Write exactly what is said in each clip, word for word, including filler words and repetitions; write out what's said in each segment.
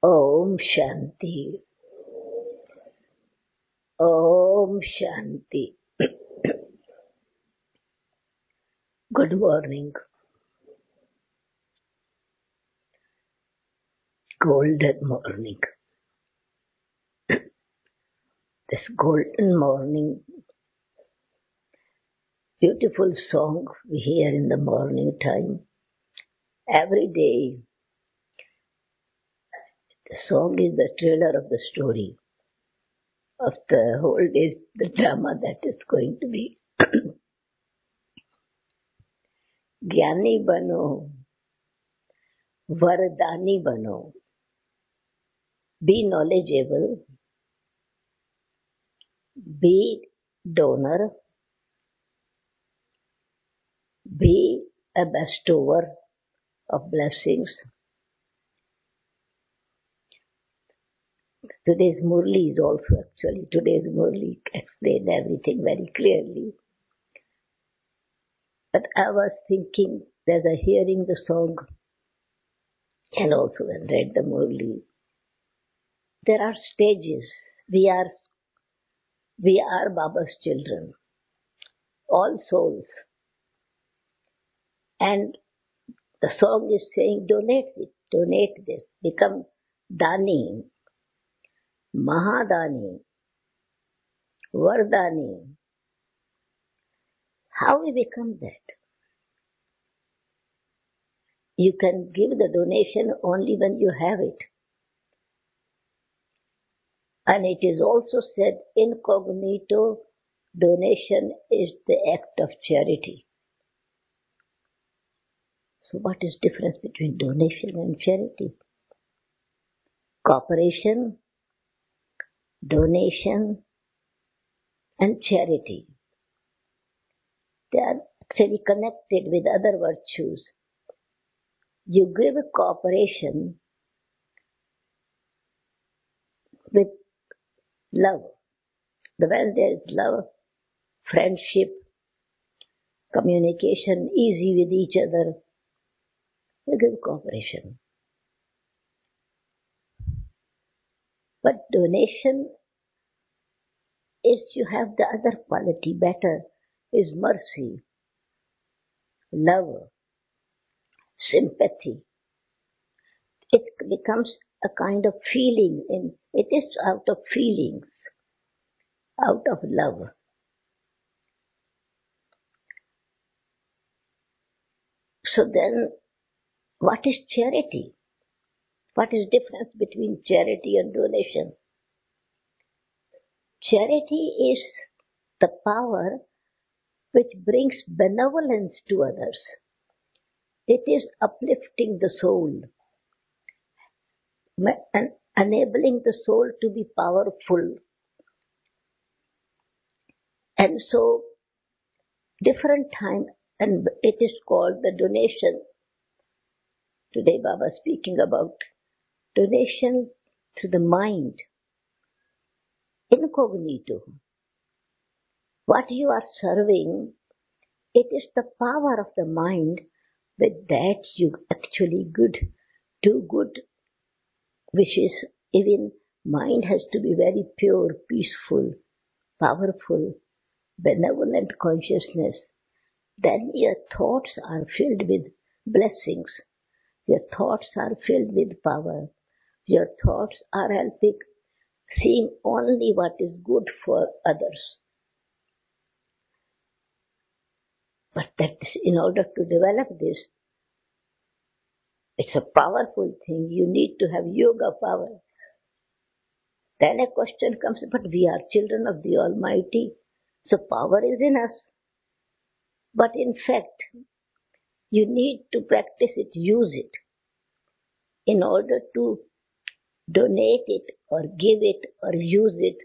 Om Shanti. Om Shanti. Good morning. Golden morning. This golden morning, beautiful song we hear in the morning time. Every day, the song is the trailer of the story of the whole day, the drama that is going to be. Gyani bano, Vardani bano. Be knowledgeable, be donor, be a bestower of blessings. Today's Murli is also actually, today's Murli explained everything very clearly. But I was thinking, as I hearing the song and also when read the Murli, there are stages. We are, we are Baba's children, all souls. And the song is saying, donate it, donate this, become Dani, Mahadani, Vardani. How we become that? You can give the donation only when you have it. And it is also said, incognito donation is the act of charity. So what is the difference between donation and charity? Cooperation, donation, and charity. They are actually connected with other virtues. You give cooperation with love. When there is love, friendship, communication, easy with each other, you give cooperation. But donation is you have the other quality better, is mercy, love, sympathy. It becomes a kind of feeling in, it is out of feelings, out of love. So then, what is charity? What is difference between charity and donation? Charity is the power which brings benevolence to others. It is uplifting the soul and enabling the soul to be powerful. And so, different time, and it is called the donation. Today Baba is speaking about donation to the mind, incognito. What you are serving, it is the power of the mind. With that you actually good, do good wishes. Even mind has to be very pure, peaceful, powerful, benevolent consciousness. Then your thoughts are filled with blessings. Your thoughts are filled with power. Your thoughts are helping, seeing only what is good for others. But that in order to develop this, it's a powerful thing. You need to have yoga power. Then a question comes, but we are children of the Almighty, so power is in us. But in fact, you need to practice it, use it, in order to donate it or give it or use it.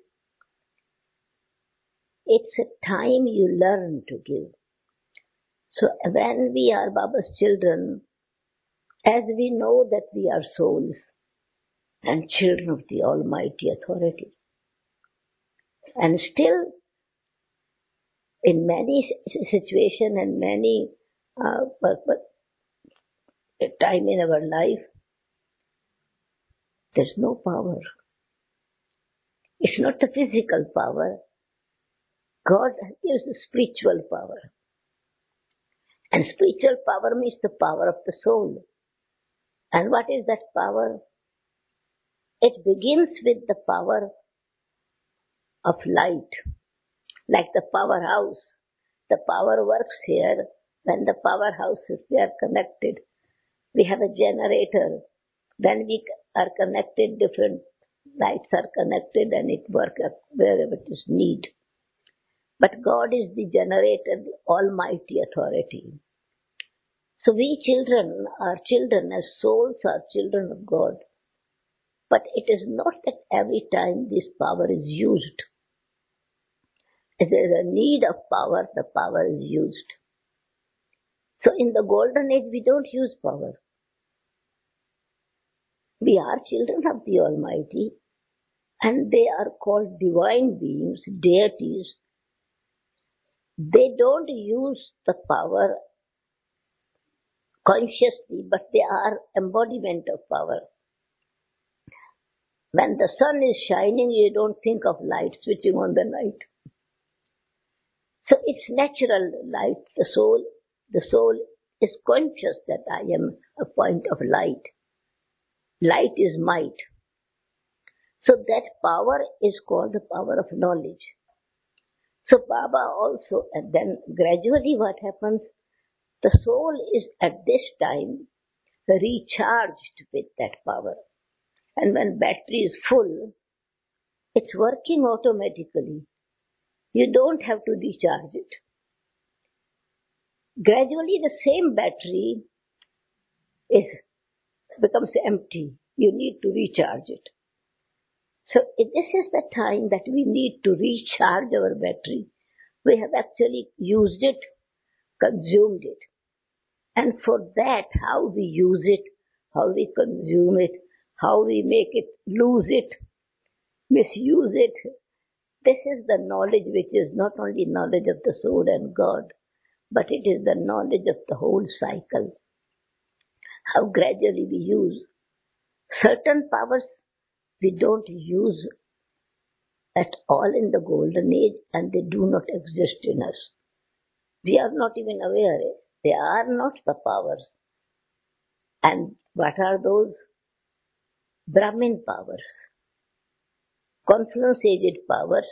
It's a time you learn to give. So when we are Baba's children, as we know that we are souls and children of the Almighty Authority, and still in many situations and many uh, but, but time in our life, There's no power. It's not the physical power. God gives the spiritual power. And spiritual power means the power of the soul. And what is that power? It begins with the power of light, like the powerhouse. The power works here when the powerhouses they are connected. We have a generator. Then we are connected, different lights are connected and it works wherever it is need. But God is the generator, the almighty authority. So we children are children as souls are children of God. But it is not that every time this power is used. If there is a need of power, the power is used. So in the golden age, we don't use power. We are children of the Almighty, and they are called divine beings, deities. They don't use the power consciously, but they are embodiment of power. When the sun is shining, you don't think of light, switching on the light. So it's natural light. The soul, the soul is conscious that I am a point of light. Light is might. So that power is called the power of knowledge. So Baba also, and then gradually what happens, the soul is at this time recharged with that power. And when battery is full, it's working automatically. You don't have to recharge it. Gradually the same battery is becomes empty. You need to recharge it. So this is the time that we need to recharge our battery. We have actually used it, consumed it. And for that, how we use it, how we consume it, how we make it, lose it, misuse it, this is the knowledge which is not only knowledge of the soul and God, but it is the knowledge of the whole cycle. How gradually we use. Certain powers we don't use at all in the golden age and they do not exist in us. We are not even aware. They are not the powers. And what are those? Brahmin powers. Confluence-aged powers.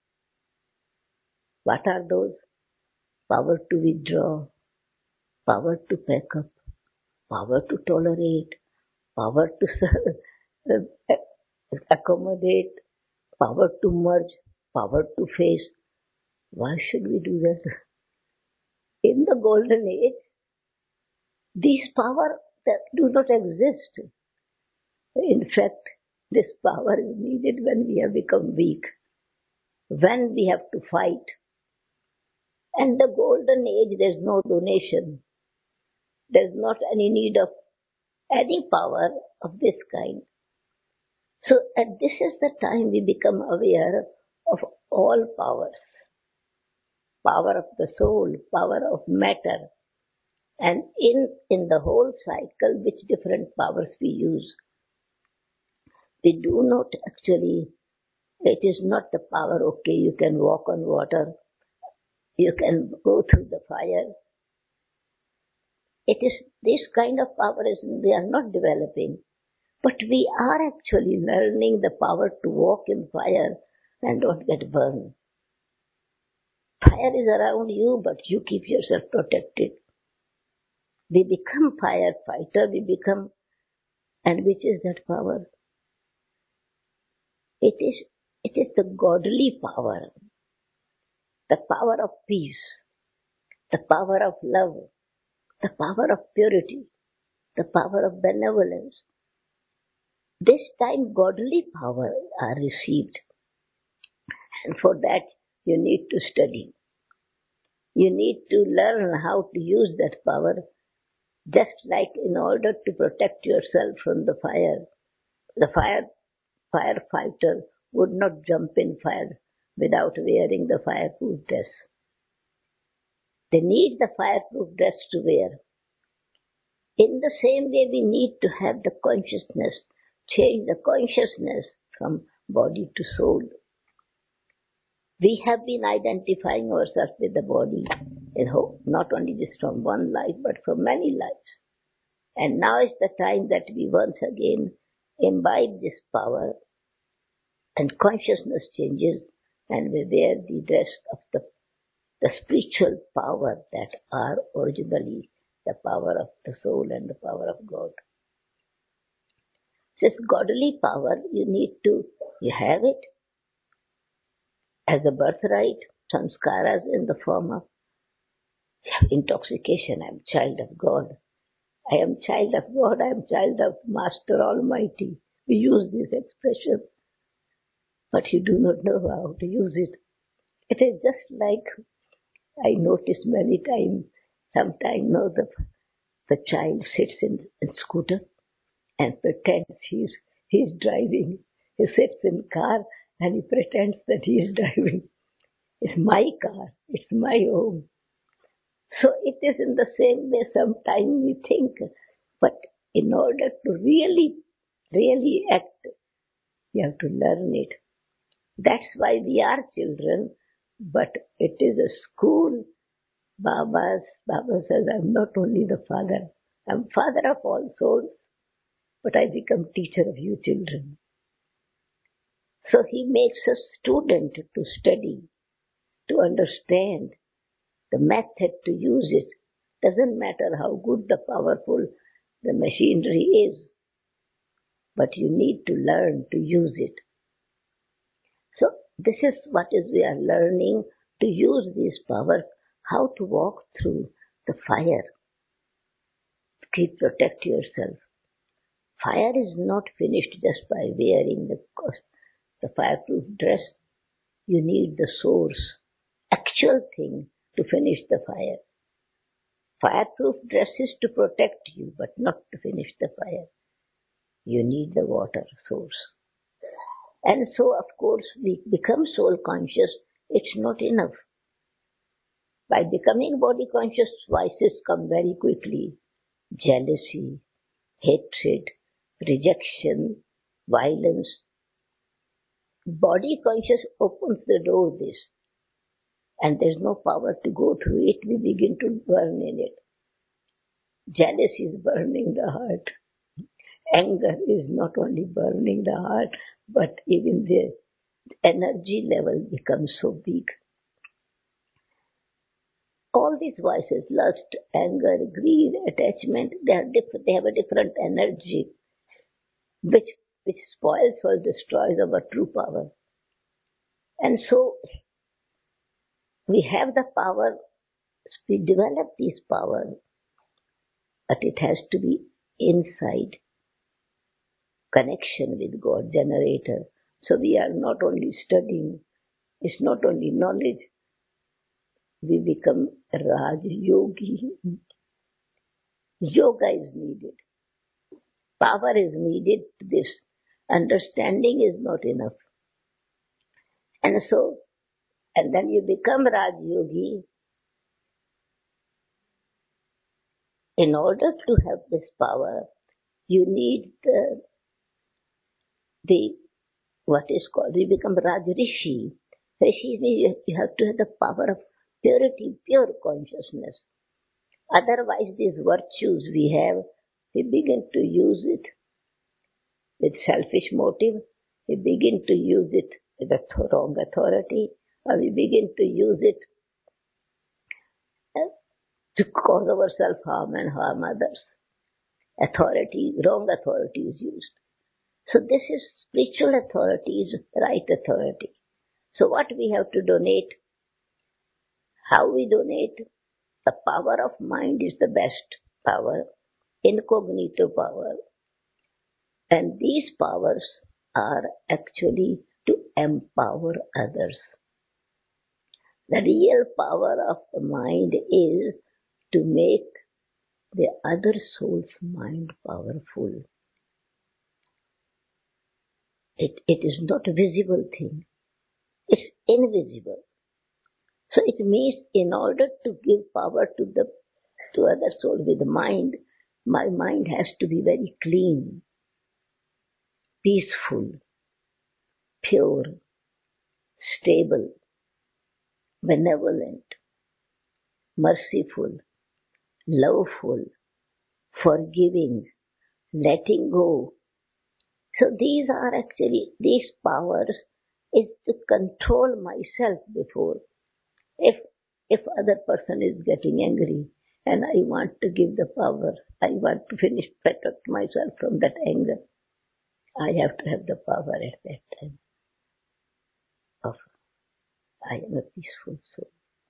What are those? Power to withdraw, power to pack up, power to tolerate, power to accommodate, power to merge, power to face. Why should we do that? In the golden age, these powers that do not exist. In fact, this power is needed when we have become weak, when we have to fight. And the golden age, there's no donation. There's not any need of any power of this kind. So at this is the time we become aware of all powers. Power of the soul, power of matter. And in, in the whole cycle, which different powers we use. We do not actually, it is not the power, okay, you can walk on water, you can go through the fire. It is this kind of power is, we are not developing. But we are actually learning the power to walk in fire and don't get burned. Fire is around you, but you keep yourself protected. We become firefighter, we become, and which is that power? It is, it is the godly power, the power of peace, the power of love, the power of purity, the power of benevolence. This time godly power are received. And for that you need to study. You need to learn how to use that power, just like in order to protect yourself from the fire. The fire firefighter would not jump in fire without wearing the fireproof dress. They need the fireproof dress to wear. In the same way, we need to have the consciousness change the consciousness from body to soul. We have been identifying ourselves with the body, in hope, not only just from one life, but from many lives. And now is the time that we once again imbibe this power and consciousness changes and we wear the dress of the, the spiritual power that are originally the power of the soul and the power of God. This godly power, you need to, you have it as a birthright, sanskaras in the form of intoxication. I am child of God. I am child of God. I am child of Master Almighty. We use this expression, but you do not know how to use it. It is just like I notice many times, sometimes no, the, the child sits in a scooter and pretends he's, he's driving. He sits in car and he pretends that he is driving. It's my car. It's my home. So it is in the same way sometimes we think, but in order to really, really act, you have to learn it. That's why we are children, but it is a school. Baba's, Baba says, I'm not only the father, I'm father of all souls, but I become teacher of you children. So he makes us student to study, to understand the method to use it. Doesn't matter how good the powerful the machinery is, but you need to learn to use it. So this is what is we are learning, to use these powers, how to walk through the fire. Keep protect yourself. Fire is not finished just by wearing the the fireproof dress. You need the source, actual thing to finish the fire. Fireproof dress is to protect you, but not to finish the fire. You need the water source. And so, of course, we become soul conscious. It's not enough. By becoming body conscious, vices come very quickly. Jealousy, hatred, rejection, violence. Body conscious opens the door this. And there's no power to go through it. We begin to burn in it. Jealousy is burning the heart. Anger is not only burning the heart, but even the energy level becomes so big. All these vices, lust, anger, greed, attachment, they are different. They have a different energy, which which spoils or destroys our true power. And so we have the power. We develop this power, but it has to be inside connection with God, generator. So we are not only studying, it's not only knowledge, we become Raj Yogi. Yoga is needed. Power is needed. This understanding is not enough. And so, and then you become Raj Yogi. In order to have this power, you need the, the what is called, you become Raj Rishi. Rishi means you have to have the power of purity, pure consciousness. Otherwise, these virtues we have, we begin to use it with selfish motive, we begin to use it with a wrong authority, or we begin to use it to cause ourselves harm and harm others. Authority, wrong authority is used. So this is spiritual authority, is right authority. So what we have to donate, how we donate, the power of mind is the best power, incognito power. And these powers are actually to empower others. The real power of the mind is to make the other soul's mind powerful. It, it is not a visible thing. It's invisible. So it means in order to give power to the to other soul with the mind, my mind has to be very clean. peaceful, pure, stable, benevolent, merciful, loveful, forgiving, letting go. So these are actually, these powers is to control myself before. If, if other person is getting angry and I want to give the power, I want to finish, protect myself from that anger, I have to have the power at that time of, I am a peaceful soul.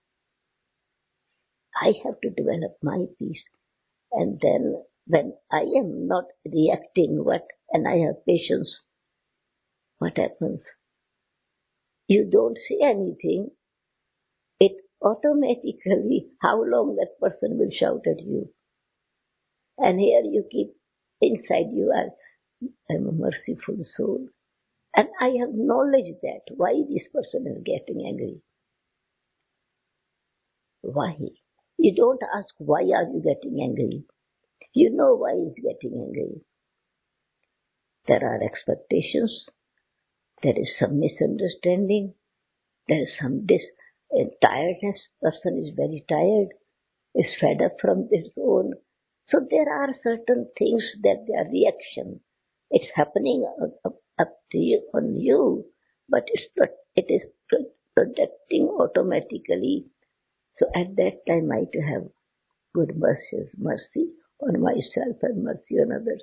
I have to develop my peace. And then when I am not reacting what, and I have patience, what happens? You don't say anything. It automatically, how long that person will shout at you. And here you keep, inside you are, I'm a merciful soul. And I have knowledge that why this person is getting angry. Why? You don't ask why are you getting angry. You know why he's getting angry. There are expectations. There is some misunderstanding. There is some dis- uh, tiredness. Person is very tired, is fed up from this own. So there are certain things that their reaction. It's happening up, up, up to you, on you, but it's it is projecting automatically. So at that time I to have good mercy, mercy on myself and mercy on others.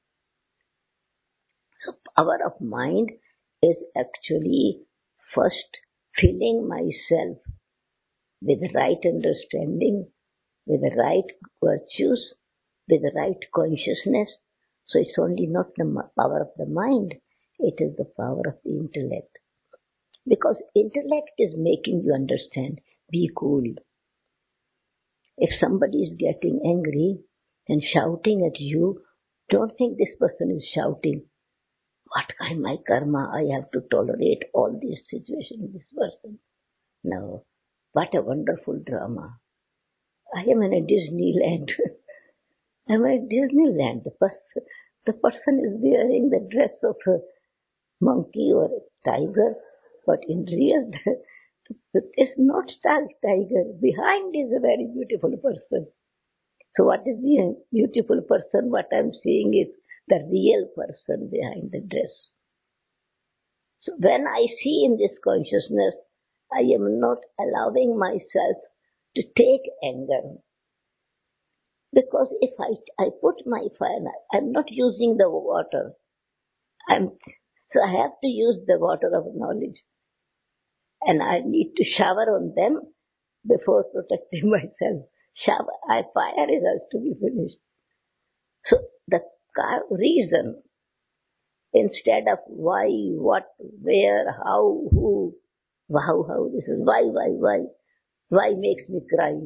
So power of mind is actually first filling myself with the right understanding, with the right virtues, with the right consciousness. So it's only not the power of the mind, it is the power of the intellect. Because intellect is making you understand, be cool. If somebody is getting angry and shouting at you, don't think this person is shouting. What kind of my karma, I have to tolerate all these situations with this person. No, what a wonderful drama. I am in a Disneyland. I am in a Disneyland. The person, the person is wearing the dress of a monkey or a tiger, but in real, it's not tiger. Behind is a very beautiful person. So what is the beautiful person? What I am seeing is the real person behind the dress. So when I see in this consciousness, I am not allowing myself to take anger. Because if I, I put my fire, I'm not using the water. I'm, so I have to use the water of knowledge. And I need to shower on them before protecting myself. Shower, I, fire is has to be finished. So the reason, instead of why, what, where, how, who, how, how, this is why, why, why, why makes me cry.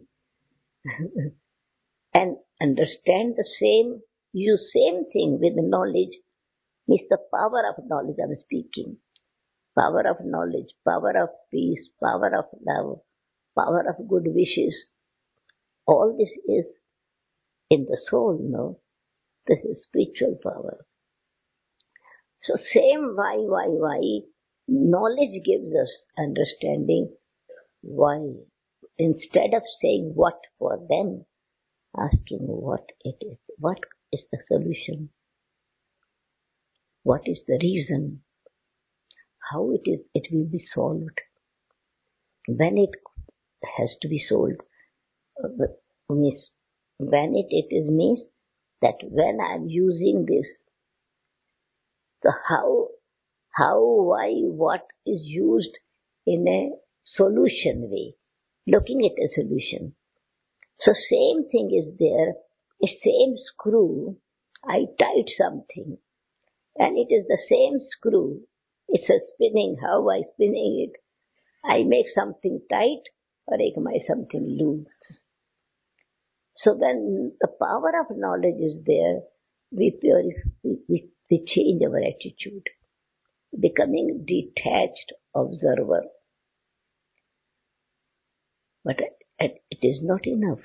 And understand the same, use same thing with knowledge, is the power of knowledge I'm speaking. Power of knowledge, power of peace, power of love, power of good wishes. All this is in the soul, no? This is spiritual power. So same why, why, why, knowledge gives us understanding why. Instead of saying what for them, asking what it is, what is the solution, what is the reason, how it is, it will be solved. When it has to be solved, uh, means when it, it is means that when I'm using this, the how, how, why, what is used in a solution way, looking at a solution. So same thing is there, a same screw, I tied something, and it is the same screw, it's a spinning, how I spinning it, I make something tight or I make something loose. So when the power of knowledge is there, we, we, we, we change our attitude, becoming detached observer. But it is not enough.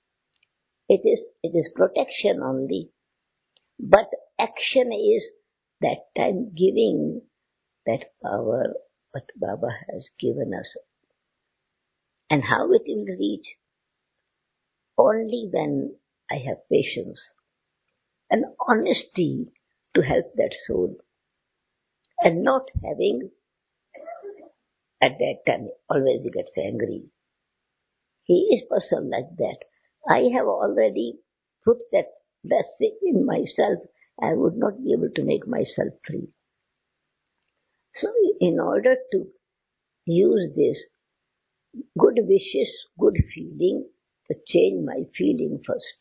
It is, it is protection only. But action is That time giving that power what Baba has given us. And how it will reach? Only when I have patience and honesty to help that soul, and not having at that time always he gets angry. He is person like that. I have already put that blessing in myself. I would not be able to make myself free. So in order to use this good wishes, good feeling, to change my feeling first.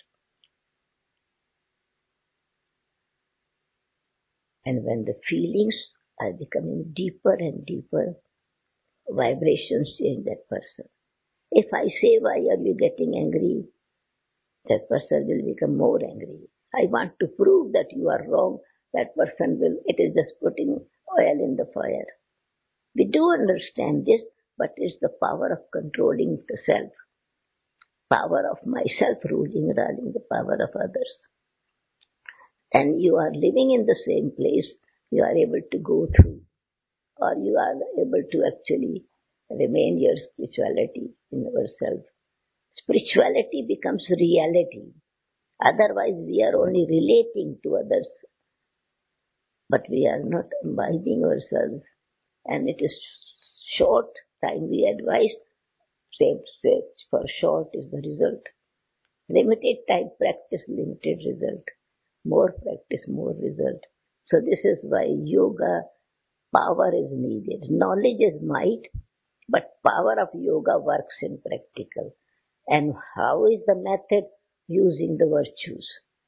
And when the feelings are becoming deeper and deeper, vibrations change that person. If I say, why are you getting angry? That person will become more angry. I want to prove that you are wrong. That person will, it is just putting oil in the fire. We do understand this, but it's the power of controlling the self. Power of myself ruling rather than the power of others. And you are living in the same place, you are able to go through, or you are able to actually remain your spirituality in ourselves. Spirituality becomes reality. Otherwise, we are only relating to others, but we are not imbibing ourselves. And it is short time we advise, saved, saved for short is the result. Limited time practice, limited result. More practice, more result. So this is why yoga power is needed. Knowledge is might, but power of yoga works in practical. And how is the method? Using the virtues.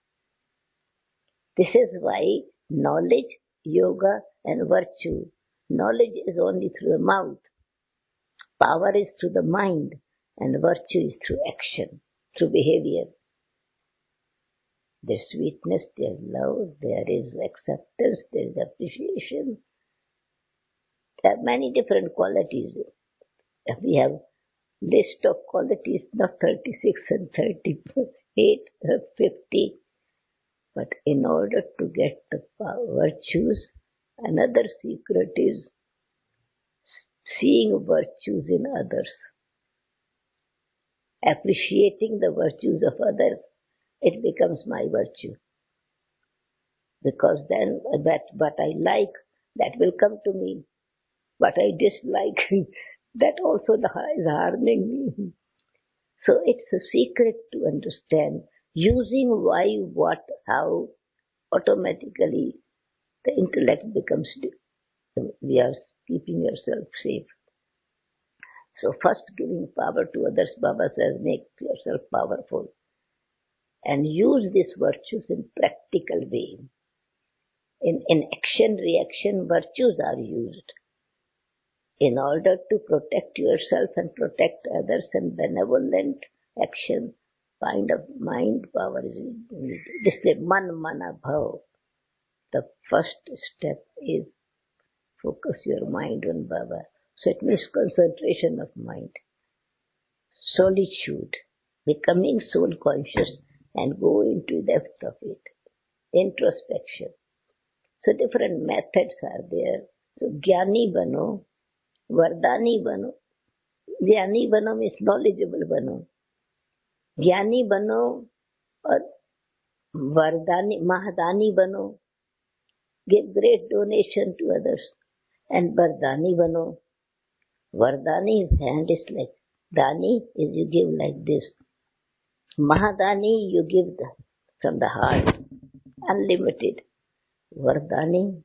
This is why knowledge, yoga, and virtue. Knowledge is only through the mouth. Power is through the mind, and virtue is through action, through behavior. There's sweetness, there's love, there is acceptance, there is appreciation. There are many different qualities. We have list of qualities, not thirty-six and thirty-eight, fifty. But in order to get the virtues, another secret is seeing virtues in others, appreciating the virtues of others. It becomes my virtue. Because then that what I like, that will come to me. What I dislike, that also is harming me. So it's a secret to understand. Using why, what, how, automatically the intellect becomes, we are keeping yourself safe. So first giving power to others, Baba says, make yourself powerful. And use these virtues in practical way. In, in action, reaction, virtues are used in order to protect yourself and protect others, and benevolent action, kind of mind power is needed. This is man mana bhav. The first step is focus your mind on Baba. So it means concentration of mind. Solitude, becoming soul conscious and go into the depth of it. Introspection. So different methods are there. So Jnani bano, Vardani bano. Jnani bano means knowledgeable bano. Jnani bano or Vardani, Mahadani bano. Give great donation to others. And Vardani bano. Vardani hand is like, Dani is you give like this. Mahadani you give the, from the heart. Unlimited. Vardani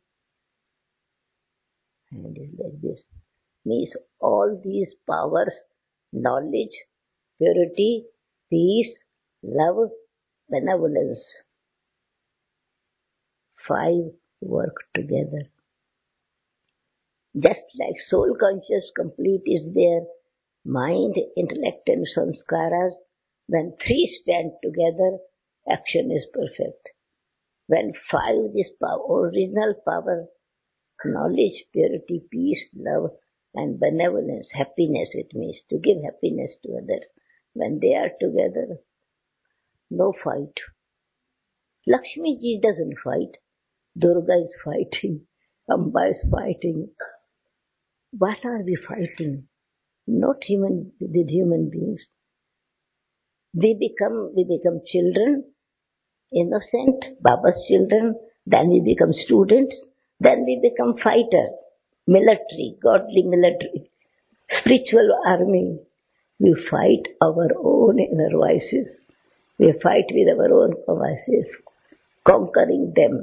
hand is like this. Means all these powers, knowledge, purity, peace, love, benevolence, five work together. Just like soul conscious complete is there, mind, intellect and sanskaras, when three stand together, action is perfect. When five, this power, original power, knowledge, purity, peace, love, and benevolence, happiness it means, to give happiness to others. When they are together, no fight. Lakshmi ji doesn't fight. Durga is fighting, Amba is fighting. What are we fighting? Not human with human beings. We become we become children, innocent, Baba's children, then we become students, then we become fighter, military, godly military, spiritual army. We fight our own inner voices. We fight with our own voices, conquering them.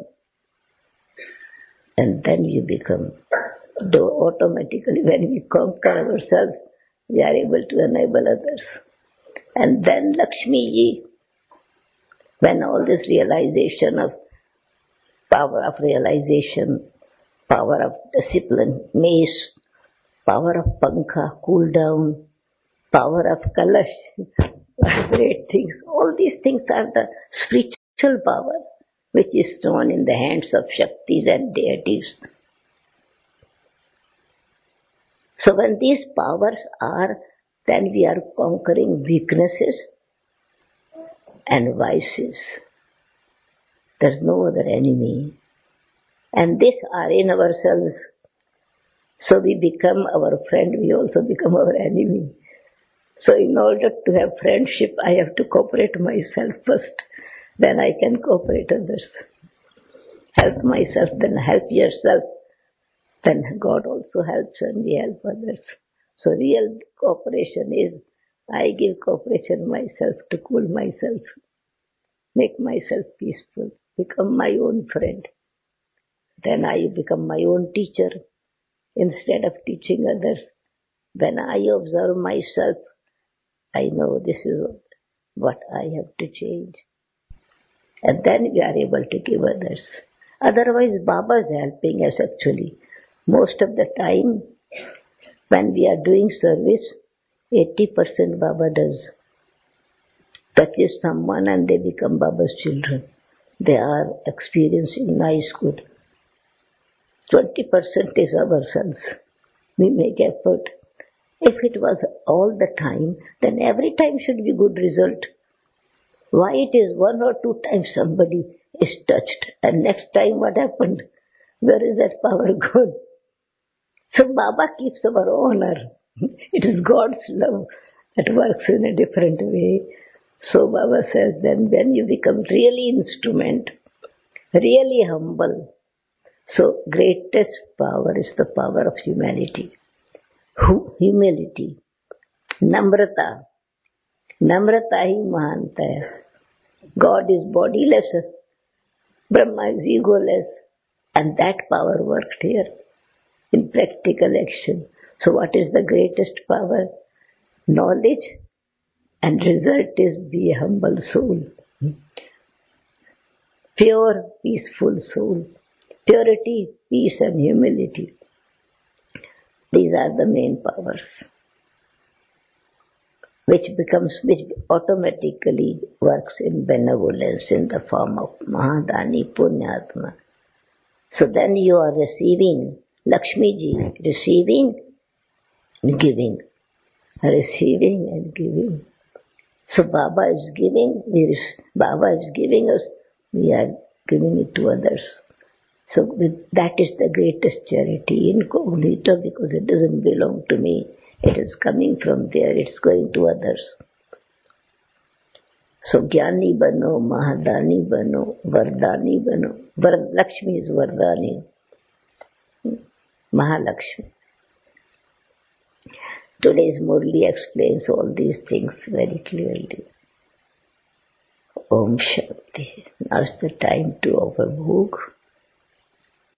And then you become, though automatically when we conquer ourselves, we are able to enable others. And then Lakshmi Ji, when all this realization of power of realization, power of discipline, mace, power of pankha, cool down, power of kalash, what great things. All these things are the spiritual power which is shown in the hands of Shaktis and deities. So when these powers are, then we are conquering weaknesses and vices. There's no other enemy. And these are in ourselves. So we become our friend, we also become our enemy. So in order to have friendship, I have to cooperate myself first. Then I can cooperate others. Help myself, then help yourself. Then God also helps and we help others. So real cooperation is, I give cooperation myself to cool myself, make myself peaceful, become my own friend. Then I become my own teacher instead of teaching others. When I observe myself, I know this is what I have to change. And then we are able to give others. Otherwise, Baba is helping us actually. Most of the time, when we are doing service, eighty percent Baba does. Touches someone and they become Baba's children. They are experiencing nice good. twenty percent is ourselves. We make effort. If it was all the time, then every time should be good result. Why it is one or two times somebody is touched and next time what happened? Where is that power gone? So Baba keeps our honor. It is God's love that works in a different way. So Baba says then when you become really instrument, really humble, so greatest power is the power of humanity. Humility, Namrata. Namrata hi mahanta hai. God is bodiless, Brahma is egoless, and that power worked here in practical action. So what is the greatest power? Knowledge, and result is be a humble soul. Pure, peaceful soul. Purity, peace and humility. These are the main powers. Which becomes, which automatically works in benevolence in the form of Mahadani Punyatma. So then you are receiving, Lakshmi Ji, receiving and giving. Receiving and giving. So Baba is giving, we, Baba is giving us, we are giving it to others. So that is the greatest charity, incognito, because it doesn't belong to me. It is coming from there, it's going to others. So Jnani bano, Mahadani bano, Vardani bano. Vard, Lakshmi is Vardani. Mahalakshmi. Today's Murli explains all these things very clearly. Om Shanti. Now is the time to offer bhog.